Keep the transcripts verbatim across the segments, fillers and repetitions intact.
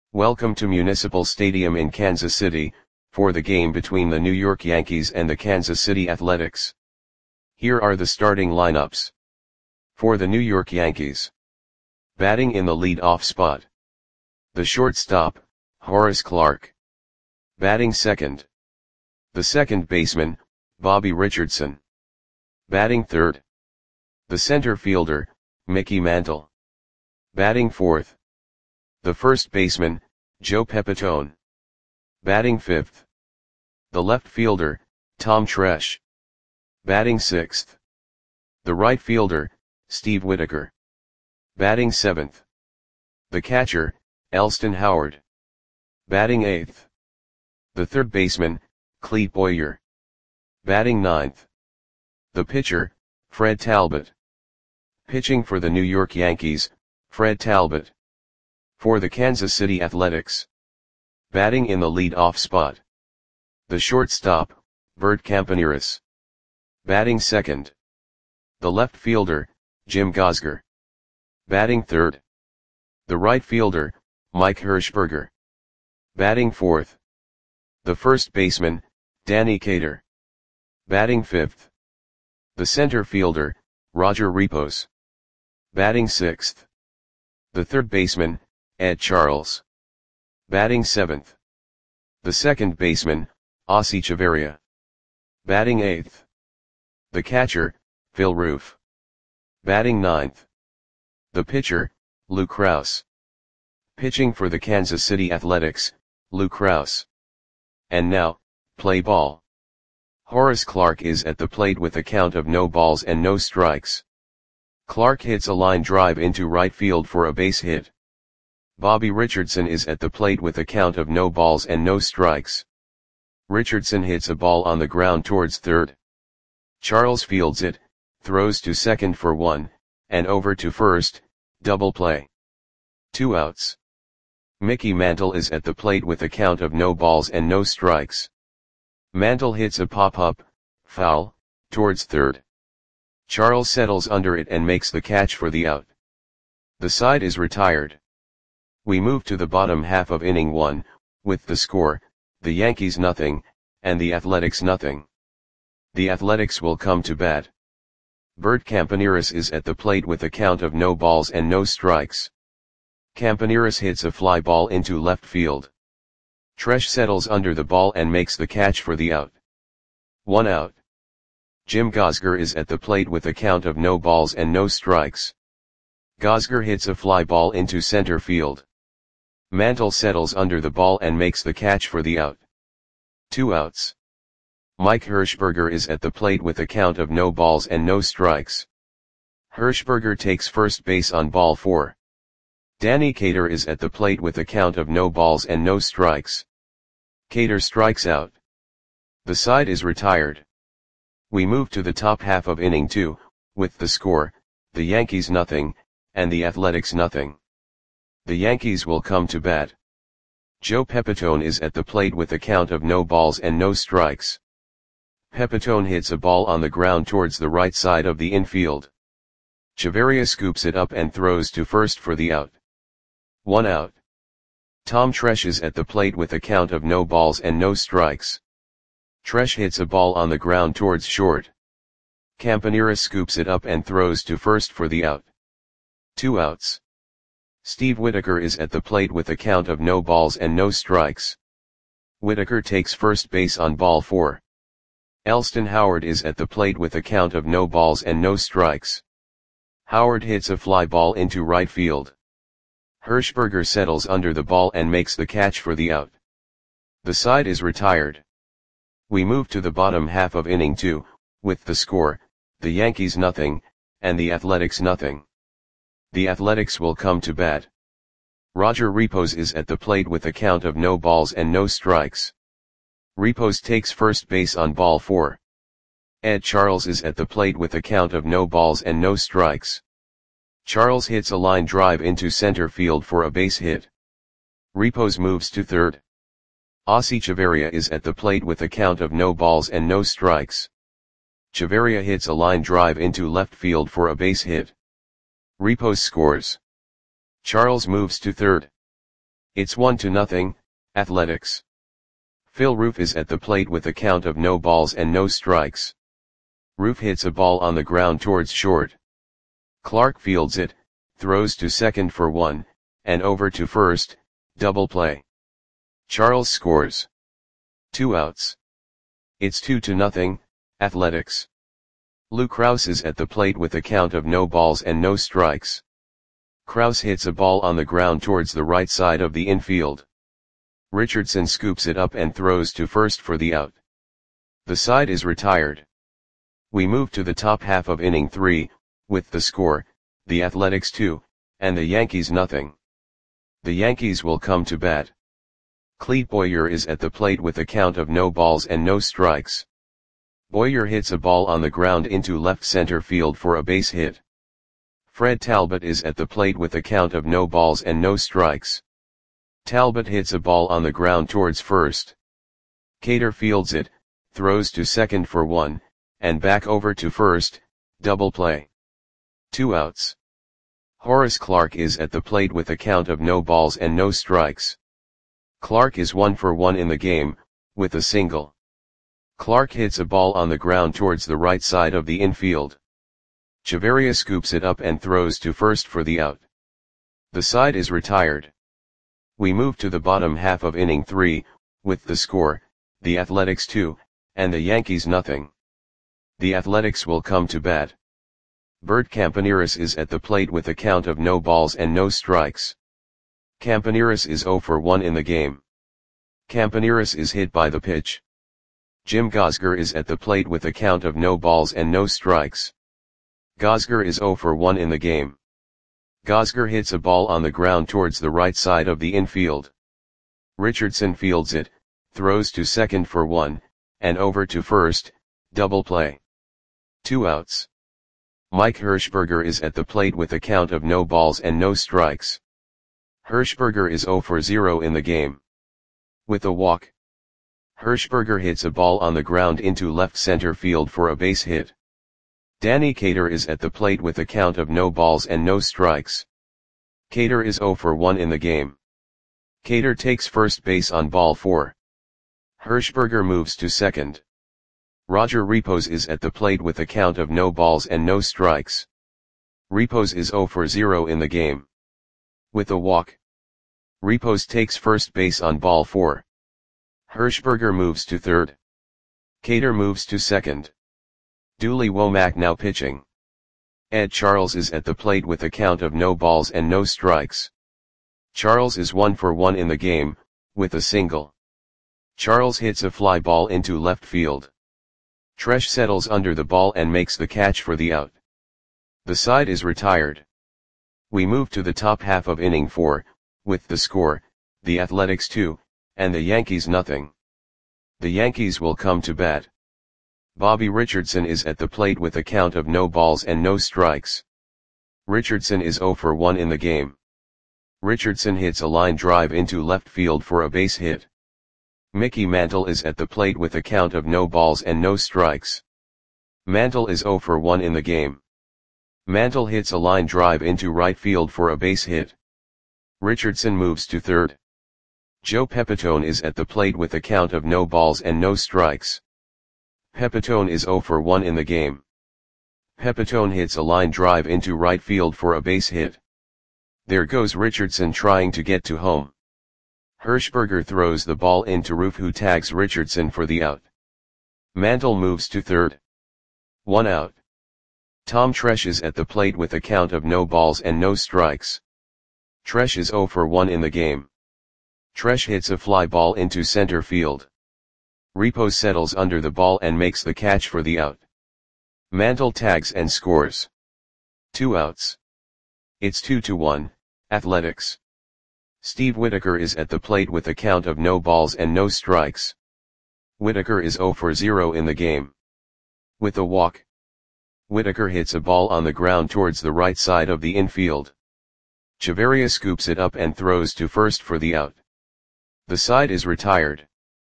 Welcome to Municipal Stadium in Kansas City, for the game between the New York Yankees and the Kansas City Athletics. Here are the starting lineups. For the New York Yankees. Batting in the lead-off spot. The shortstop, Horace Clarke. Batting second. The second baseman, Bobby Richardson. Batting third. The center fielder, Mickey Mantle. Batting fourth. The first baseman, Joe Pepitone. Batting fifth. The left fielder, Tom Tresh. Batting sixth. The right fielder, Steve Whitaker. Batting seventh. The catcher, Elston Howard. Batting eighth. The third baseman, Clete Boyer. Batting ninth. The pitcher, Fred Talbot. Pitching for the New York Yankees, Fred Talbot. For the Kansas City Athletics. Batting in the lead-off spot. The shortstop, Bert Campaneris. Batting second. The left fielder, Jim Gosger. Batting third. The right fielder, Mike Hershberger. Batting fourth. The first baseman, Danny Cater. Batting fifth. The center fielder, Roger Repos. Batting sixth. The third baseman, Ed Charles. Batting seventh. The second baseman, Ossie Chavarria. Batting eighth. The catcher, Phil Roof. Batting ninth. The pitcher, Lou Krause. Pitching for the Kansas City Athletics, Lou Krause. And now, play ball. Horace Clarke is at the plate with a count of no balls and no strikes. Clarke hits a line drive into right field for a base hit. Bobby Richardson is at the plate with a count of no balls and no strikes. Richardson hits a ball on the ground towards third. Charles fields it, throws to second for one, and over to first, double play. Two outs. Mickey Mantle is at the plate with a count of no balls and no strikes. Mantle hits a pop-up, foul, towards third. Charles settles under it and makes the catch for the out. The side is retired. We move to the bottom half of inning one, with the score, the Yankees nothing, and the Athletics nothing. The Athletics will come to bat. Bert Campaneris is at the plate with a count of no balls and no strikes. Campaneris hits a fly ball into left field. Tresh settles under the ball and makes the catch for the out. One out. Jim Gosger is at the plate with a count of no balls and no strikes. Gosger hits a fly ball into center field. Mantle settles under the ball and makes the catch for the out. Two outs. Mike Hershberger is at the plate with a count of no balls and no strikes. Hershberger takes first base on ball four. Danny Cater is at the plate with a count of no balls and no strikes. Cater strikes out. The side is retired. We move to the top half of inning two, with the score, the Yankees nothing, and the Athletics nothing. The Yankees will come to bat. Joe Pepitone is at the plate with a count of no balls and no strikes. Pepitone hits a ball on the ground towards the right side of the infield. Chavarria scoops it up and throws to first for the out. One out. Tom Tresh is at the plate with a count of no balls and no strikes. Tresh hits a ball on the ground towards short. Campaneris scoops it up and throws to first for the out. Two outs. Steve Whitaker is at the plate with a count of no balls and no strikes. Whitaker takes first base on ball four. Elston Howard is at the plate with a count of no balls and no strikes. Howard hits a fly ball into right field. Hershberger settles under the ball and makes the catch for the out. The side is retired. We move to the bottom half of inning two, with the score, the Yankees nothing, and the Athletics nothing. The Athletics will come to bat. Roger Repos is at the plate with a count of no balls and no strikes. Repos takes first base on ball four. Ed Charles is at the plate with a count of no balls and no strikes. Charles hits a line drive into center field for a base hit. Repos moves to third. Ossie Chavarria is at the plate with a count of no balls and no strikes. Chavarria hits a line drive into left field for a base hit. Repos scores. Charles moves to third. It's one to nothing, Athletics. Phil Roof is at the plate with a count of no balls and no strikes. Roof hits a ball on the ground towards short. Clark fields it, throws to second for one, and over to first, double play. Charles scores. Two outs. It's two to nothing, Athletics. Lou Krause is at the plate with a count of no balls and no strikes. Krause hits a ball on the ground towards the right side of the infield. Richardson scoops it up and throws to first for the out. The side is retired. We move to the top half of inning three, with the score, the Athletics two, and the Yankees nothing. The Yankees will come to bat. Clete Boyer is at the plate with a count of no balls and no strikes. Boyer hits a ball on the ground into left center field for a base hit. Fred Talbot is at the plate with a count of no balls and no strikes. Talbot hits a ball on the ground towards first. Cater fields it, throws to second for one, and back over to first, double play. Two outs. Horace Clarke is at the plate with a count of no balls and no strikes. Clarke is one for one in the game, with a single. Clarke hits a ball on the ground towards the right side of the infield. Chavarria scoops it up and throws to first for the out. The side is retired. We move to the bottom half of inning three, with the score, the Athletics two, and the Yankees nothing. The Athletics will come to bat. Bert Campaneris is at the plate with a count of no balls and no strikes. Campaneris is zero for one in the game. Campaneris is hit by the pitch. Jim Gosger is at the plate with a count of no balls and no strikes. Gosger is zero for one in the game. Gosger hits a ball on the ground towards the right side of the infield. Richardson fields it, throws to second for one, and over to first, double play. Two outs. Mike Hirschberger is at the plate with a count of no balls and no strikes. Hirschberger is zero for zero in the game. With a walk. Hirschberger hits a ball on the ground into left center field for a base hit. Danny Cater is at the plate with a count of no balls and no strikes. Cater is zero for one in the game. Cater takes first base on ball four. Hirschberger moves to second. Roger Repos is at the plate with a count of no balls and no strikes. Repos is zero for zero in the game. With a walk. Repos takes first base on ball four. Hirschberger moves to third. Cater moves to second. Dooley Womack now pitching. Ed Charles is at the plate with a count of no balls and no strikes. Charles is one for one in the game, with a single. Charles hits a fly ball into left field. Tresh settles under the ball and makes the catch for the out. The side is retired. We move to the top half of inning four, with the score, the Athletics two, and the Yankees nothing. The Yankees will come to bat. Bobby Richardson is at the plate with a count of no balls and no strikes. Richardson is zero for one in the game. Richardson hits a line drive into left field for a base hit. Mickey Mantle is at the plate with a count of no balls and no strikes. Mantle is zero for one in the game. Mantle hits a line drive into right field for a base hit. Richardson moves to third. Joe Pepitone is at the plate with a count of no balls and no strikes. Pepitone is zero for one in the game. Pepitone hits a line drive into right field for a base hit. There goes Richardson trying to get to home. Hirschberger throws the ball into Roof, who tags Richardson for the out. Mantle moves to third. One out. Tom Tresh is at the plate with a count of no balls and no strikes. Tresh is zero for one in the game. Tresh hits a fly ball into center field. Repos settles under the ball and makes the catch for the out. Mantle tags and scores. Two outs. It's two to one, Athletics. Steve Whitaker is at the plate with a count of no balls and no strikes. Whitaker is zero for zero in the game. With a walk. Whitaker hits a ball on the ground towards the right side of the infield. Chavarria scoops it up and throws to first for the out. The side is retired.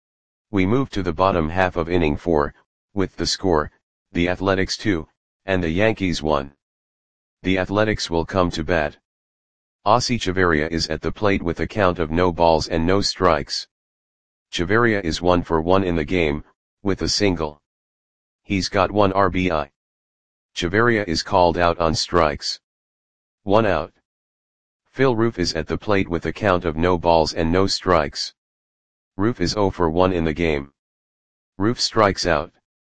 We move to the bottom half of inning four, with the score, the Athletics two, and the Yankees one. The Athletics will come to bat. Aussie Chavarria is at the plate with a count of no balls and no strikes. Chavarria is one for one in the game, with a single. He's got one R B I. Chavarria is called out on strikes. One out. Phil Roof is at the plate with a count of no balls and no strikes. Roof is zero for one in the game. Roof strikes out.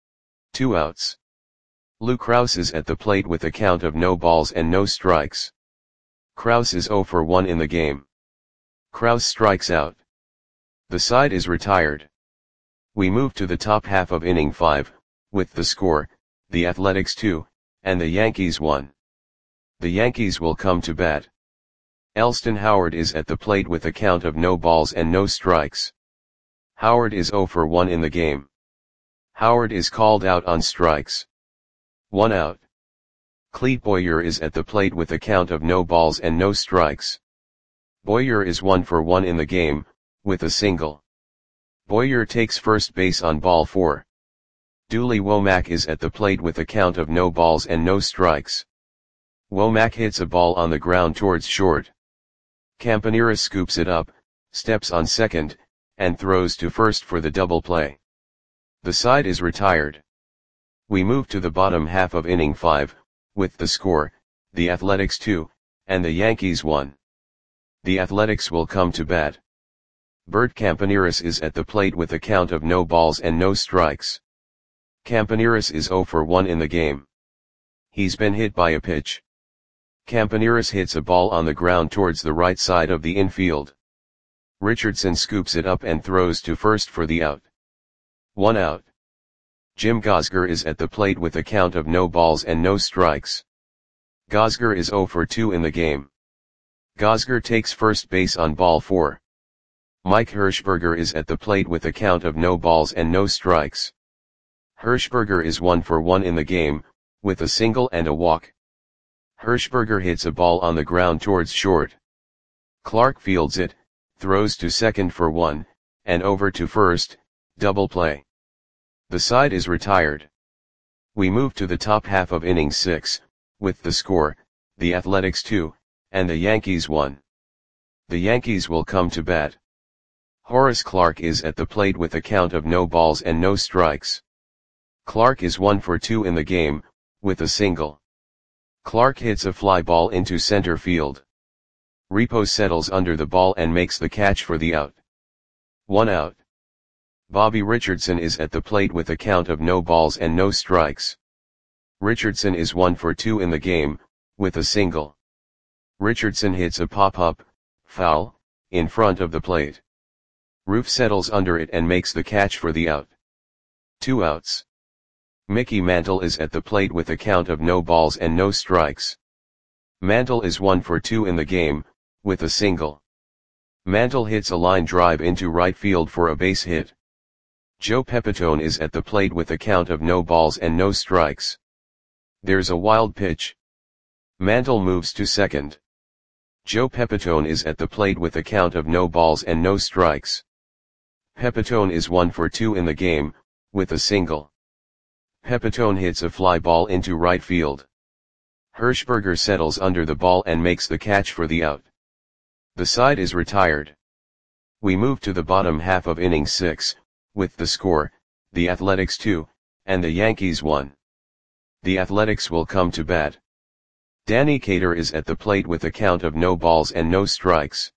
Two outs. Lou Krause is at the plate with a count of no balls and no strikes. Krause is zero for one in the game. Krause strikes out. The side is retired. We move to the top half of inning five, with the score, the Athletics two, and the Yankees one. The Yankees will come to bat. Elston Howard is at the plate with a count of no balls and no strikes. Howard is zero for one in the game. Howard is called out on strikes. One out. Clete Boyer is at the plate with a count of no balls and no strikes. Boyer is one for one in the game, with a single. Boyer takes first base on ball four. Dooley Womack is at the plate with a count of no balls and no strikes. Womack hits a ball on the ground towards short. Campaneris scoops it up, steps on second, and throws to first for the double play. The side is retired. We move to the bottom half of inning five, with the score, the Athletics two, and the Yankees one. The Athletics will come to bat. Bert Campaneris is at the plate with a count of no balls and no strikes. Campaneris is zero for one in the game. He's been hit by a pitch. Campaneris hits a ball on the ground towards the right side of the infield. Richardson scoops it up and throws to first for the out. One out. Jim Gosger is at the plate with a count of no balls and no strikes. Gosger is zero for two in the game. Gosger takes first base on ball four. Mike Hirschberger is at the plate with a count of no balls and no strikes. Hirschberger is one for one in the game, with a single and a walk. Hirschberger hits a ball on the ground towards short. Clark fields it, throws to second for one, and over to first, double play. The side is retired. We move to the top half of inning six, with the score, the Athletics two, and the Yankees one. The Yankees will come to bat. Horace Clarke is at the plate with a count of no balls and no strikes. Clarke is one for two in the game, with a single. Clarke hits a fly ball into center field. Repo settles under the ball and makes the catch for the out. One out. Bobby Richardson is at the plate with a count of no balls and no strikes. Richardson is one for two in the game, with a single. Richardson hits a pop-up, foul, in front of the plate. Roof settles under it and makes the catch for the out. Two outs. Mickey Mantle is at the plate with a count of no balls and no strikes. Mantle is one for two in the game, with a single. Mantle hits a line drive into right field for a base hit. Joe Pepitone is at the plate with a count of no balls and no strikes. There's a wild pitch. Mantle moves to second. Joe Pepitone is at the plate with a count of no balls and no strikes. Pepitone is one for two in the game, with a single. Pepitone hits a fly ball into right field. Hirschberger settles under the ball and makes the catch for the out. The side is retired. We move to the bottom half of inning six, with the score, the Athletics two, and the Yankees one. The Athletics will come to bat. Danny Cater is at the plate with a count of no balls and no strikes.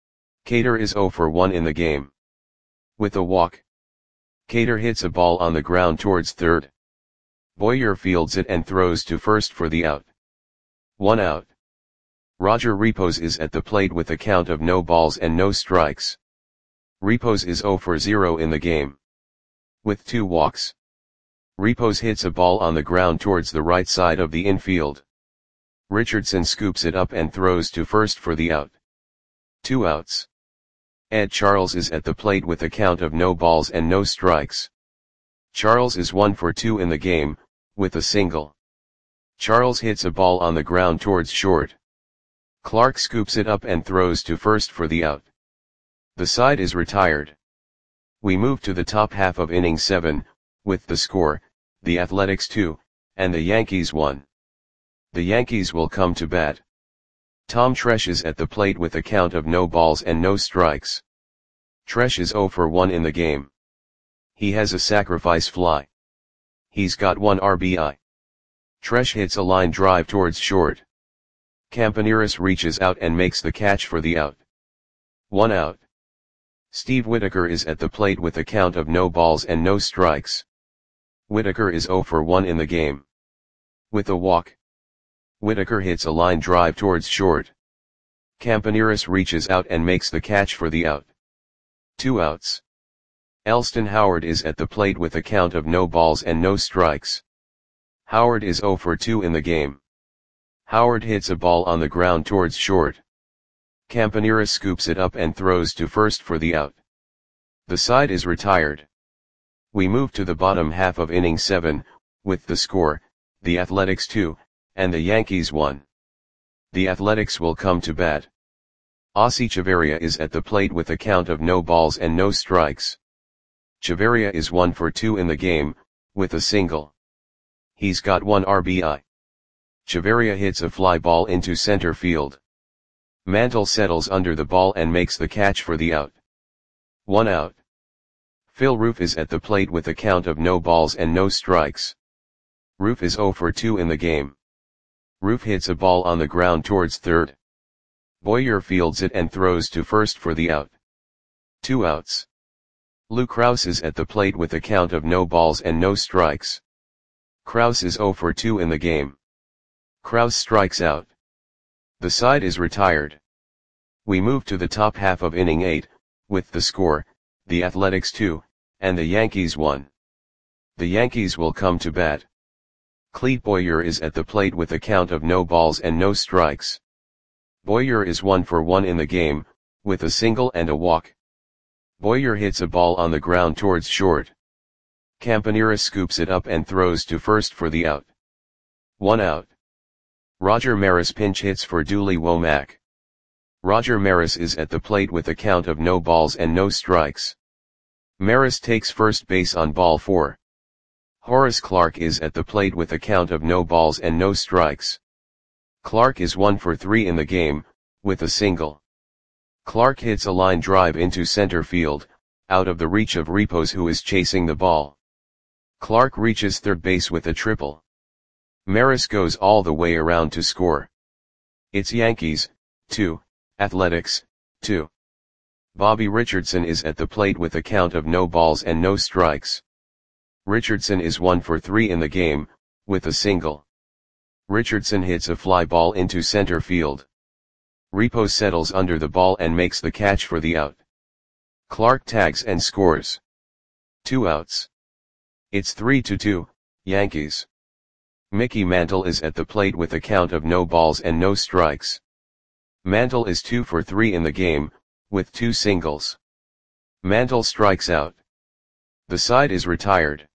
Cater is zero for one in the game. With a walk. Cater hits a ball on the ground towards third. Boyer fields it and throws to first for the out. One out. Roger Repos is at the plate with a count of no balls and no strikes. Repos is zero for zero in the game. With two walks. Repos hits a ball on the ground towards the right side of the infield. Richardson scoops it up and throws to first for the out. Two outs. Ed Charles is at the plate with a count of no balls and no strikes. Charles is one for two in the game, with a single. Charles hits a ball on the ground towards short. Clark scoops it up and throws to first for the out. The side is retired. We move to the top half of inning seven, with the score, the Athletics two, and the Yankees one. The Yankees will come to bat. Tom Tresh is at the plate with a count of no balls and no strikes. Tresh is zero for one in the game. He has a sacrifice fly. He's got one R B I. Tresh hits a line drive towards short. Campaneris reaches out and makes the catch for the out. One out. Steve Whitaker is at the plate with a count of no balls and no strikes. Whitaker is zero for one in the game. With a walk. Whitaker hits a line drive towards short. Campaneris reaches out and makes the catch for the out. Two outs. Elston Howard is at the plate with a count of no balls and no strikes. Howard is zero for two in the game. Howard hits a ball on the ground towards short. Campaneris scoops it up and throws to first for the out. The side is retired. We move to the bottom half of inning seven, with the score, the Athletics two, and the Yankees one. The Athletics will come to bat. Ossie Chavarria is at the plate with a count of no balls and no strikes. Chavarria is one for two in the game, with a single. He's got one R B I. Chavarria hits a fly ball into center field. Mantle settles under the ball and makes the catch for the out. One out. Phil Roof is at the plate with a count of no balls and no strikes. Roof is zero for two in the game. Roof hits a ball on the ground towards third. Boyer fields it and throws to first for the out. Two outs. Lou Krause is at the plate with a count of no balls and no strikes. Krause is zero for two in the game. Krause strikes out. The side is retired. We move to the top half of inning eight, with the score, the Athletics two, and the Yankees one. The Yankees will come to bat. Clete Boyer is at the plate with a count of no balls and no strikes. Boyer is one for one in the game, with a single and a walk. Boyer hits a ball on the ground towards short. Campaneris scoops it up and throws to first for the out. One out. Roger Maris pinch hits for Dooley Womack. Roger Maris is at the plate with a count of no balls and no strikes. Maris takes first base on ball four. Horace Clarke is at the plate with a count of no balls and no strikes. Clarke is one for three in the game, with a single. Clarke hits a line drive into center field, out of the reach of Repos, who is chasing the ball. Clarke reaches third base with a triple. Maris goes all the way around to score. It's Yankees, two, Athletics, two. Bobby Richardson is at the plate with a count of no balls and no strikes. Richardson is one for three in the game, with a single. Richardson hits a fly ball into center field. Repos settles under the ball and makes the catch for the out. Clarke tags and scores. Two outs. It's three to two, Yankees. Mickey Mantle is at the plate with a count of no balls and no strikes. Mantle is two for three in the game, with two singles. Mantle strikes out. The side is retired.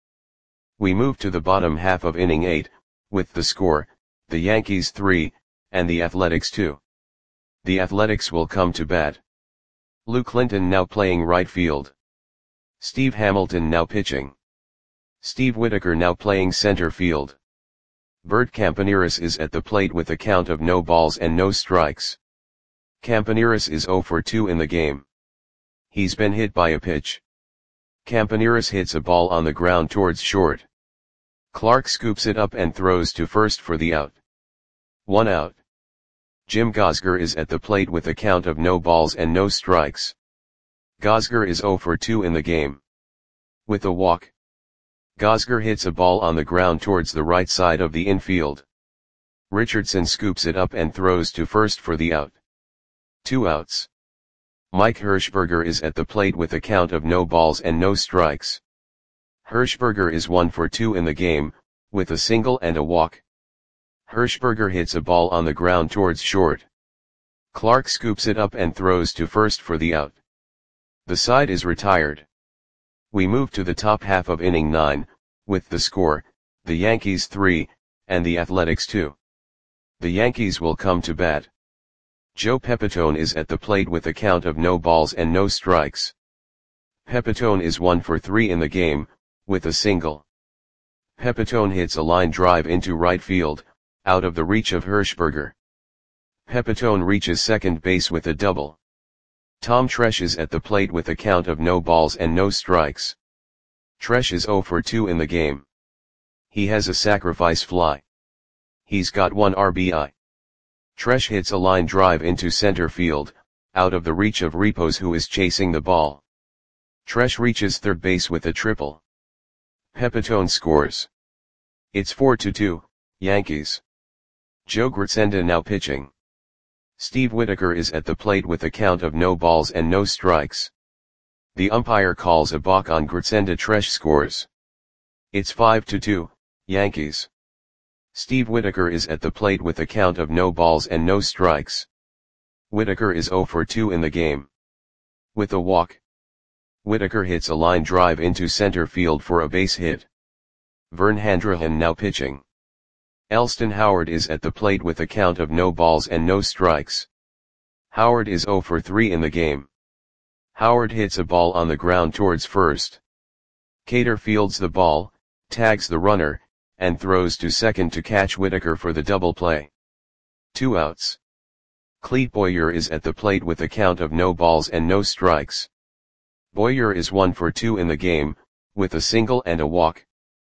We move to the bottom half of inning eight, with the score, the Yankees three, and the Athletics two. The Athletics will come to bat. Lou Clinton now playing right field. Steve Hamilton now pitching. Steve Whitaker now playing center field. Bert Campaneris is at the plate with a count of no balls and no strikes. Campaneris is zero for two in the game. He's been hit by a pitch. Campaneris hits a ball on the ground towards short. Clarke scoops it up and throws to first for the out. One out. Jim Gosger is at the plate with a count of no balls and no strikes. Gosger is zero for two in the game. With a walk. Gosger hits a ball on the ground towards the right side of the infield. Richardson scoops it up and throws to first for the out. Two outs. Mike Hirschberger is at the plate with a count of no balls and no strikes. Hirschberger is one for two in the game, with a single and a walk. Hirschberger hits a ball on the ground towards short. Clarke scoops it up and throws to first for the out. The side is retired. We move to the top half of inning nine, with the score, the Yankees three, and the Athletics two. The Yankees will come to bat. Joe Pepitone is at the plate with a count of no balls and no strikes. Pepitone is one for three in the game, with a single. Pepitone hits a line drive into right field, out of the reach of Hirschberger. Pepitone reaches second base with a double. Tom Tresh is at the plate with a count of no balls and no strikes. Tresh is oh for two in the game. He has a sacrifice fly. He's got one R B I. Tresh hits a line drive into center field, out of the reach of Repos, who is chasing the ball. Tresh reaches third base with a triple. Pepitone scores. It's four to two, Yankees. Joe Gritsenda now pitching. Steve Whitaker is at the plate with a count of no balls and no strikes. The umpire calls a balk on Gritsenda. Tresh scores. It's five to two, Yankees. Steve Whitaker is at the plate with a count of no balls and no strikes. Whitaker is oh for two in the game. With a walk. Whitaker hits a line drive into center field for a base hit. Vern Handrahan now pitching. Elston Howard is at the plate with a count of no balls and no strikes. Howard is oh for three in the game. Howard hits a ball on the ground towards first. Cater fields the ball, tags the runner, and throws to second to catch Whitaker for the double play. Two outs. Clete Boyer is at the plate with a count of no balls and no strikes. Boyer is one for two in the game, with a single and a walk.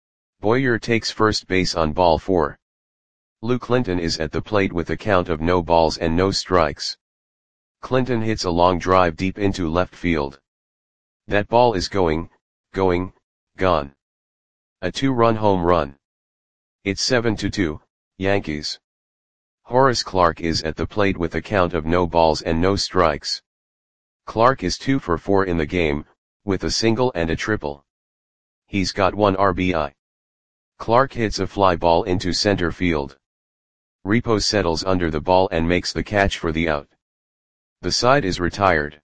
Boyer takes first base on ball four. Lou Clinton is at the plate with a count of no balls and no strikes. Clinton hits a long drive deep into left field. That ball is going, going, gone. A two-run home run. It's seven to two, Yankees. Horace Clarke is at the plate with a count of no balls and no strikes. Clarke is two for four in the game, with a single and a triple. He's got one R B I. Clarke hits a fly ball into center field. Repos settles under the ball and makes the catch for the out. The side is retired.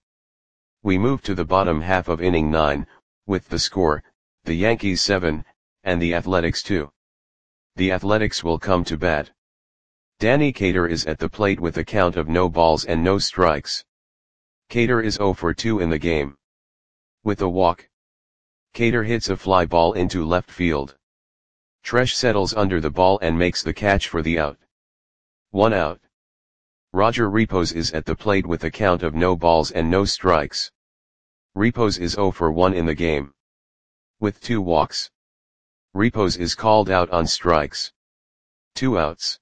We move to the bottom half of inning nine, with the score, the Yankees seven, and the Athletics two. The Athletics will come to bat. Danny Cater is at the plate with a count of no balls and no strikes. Cater is oh for two in the game. With a walk. Cater hits a fly ball into left field. Tresh settles under the ball and makes the catch for the out. One out. Roger Repos is at the plate with a count of no balls and no strikes. Repos is oh for one in the game. With two walks. Repos is called out on strikes. Two outs.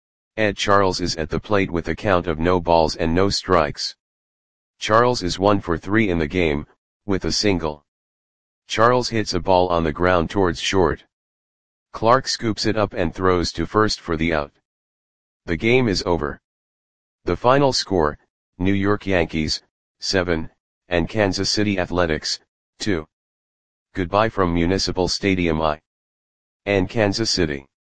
Ed Charles is at the plate with a count of no balls and no strikes. Charles is one for three in the game, with a single. Charles hits a ball on the ground towards short. Clarke scoops it up and throws to first for the out. The game is over. The final score, New York Yankees, seven, and Kansas City Athletics, two. Goodbye from Municipal Stadium I. and Kansas City.